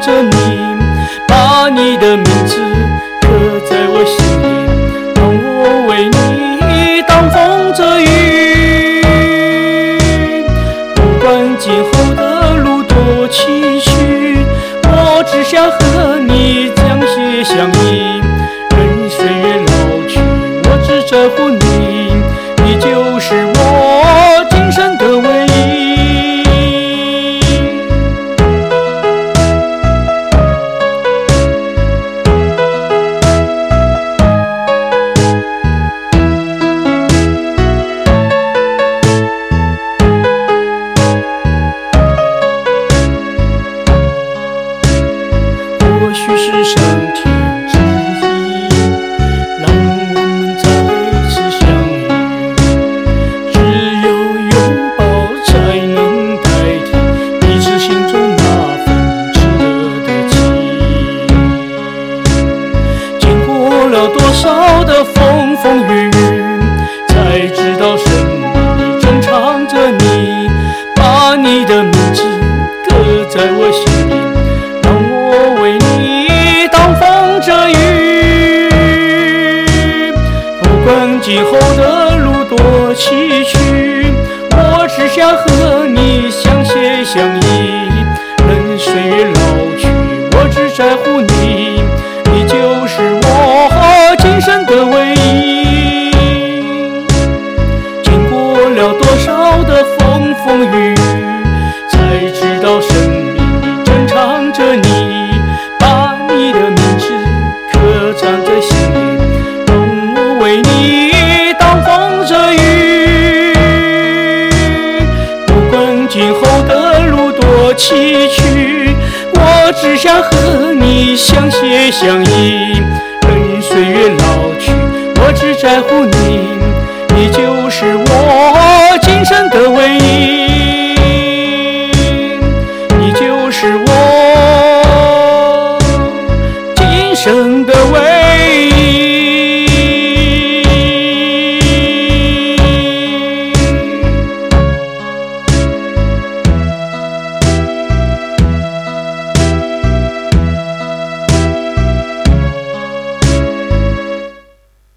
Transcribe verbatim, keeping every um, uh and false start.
着你，把你的名字刻在我心里，让我为你挡风遮雨。不管今后的路多崎岖，我只想和你讲些相依。任岁月老去，我只在乎你，你就是我今生的唯一。或许是上天之意，让我们再次相遇。只有拥抱才能代替彼此心中那份值得的情。经过了多少的风风雨雨，才知道生命里正藏着你，把你的名字刻在我心里，让我为你挡风遮雨。不管今后的路多崎岖，我只想和你相携相依。任岁月老去，我只在乎你，你就是我今生的唯一。经过了多少的风风雨雨，才知道生命里正藏着你，把你的名字刻藏在心里，让我为你挡风遮雨。不管今后的路多崎岖，我只想和你相携相依。任岁月老去，我只在乎你，你就是我今生的唯一，你就是我今生的唯一。